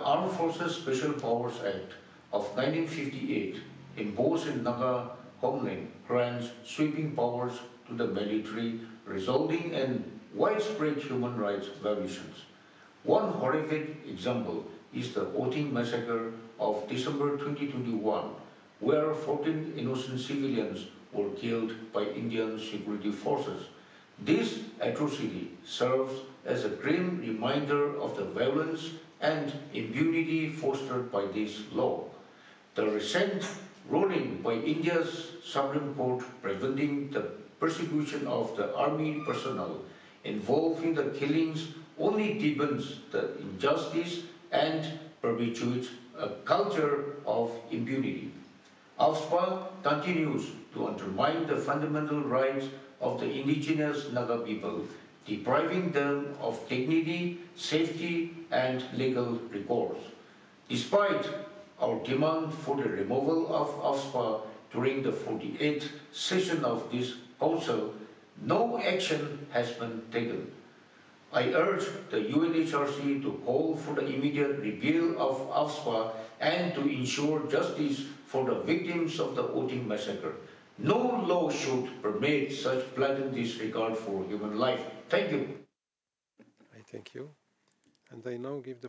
Armed Forces Special Powers Act of 1958 imposed in Naga homeland grants sweeping powers to the military, resulting in widespread human rights violations. One horrific example is the Oting massacre of December 2021, where 14 innocent civilians were killed by Indian security forces. This atrocity serves as a grim reminder of the violence and impunity fostered by this law. The recent ruling by India's Supreme Court preventing the persecution of the army personnel involved in the killings only deepens the injustice and perpetuates a culture of impunity. AFSPA continues to undermine the fundamental rights of the indigenous Naga people, depriving them of dignity, safety, and legal recourse. Despite our demand for the removal of AFSPA during the 48th session of this Council, no action has been taken. I urge the UNHRC to call for the immediate repeal of AFSPA and to ensure justice for the victims of the Oting massacre. No law should permit such blatant disregard for human life. Thank you. I thank you. And I now give the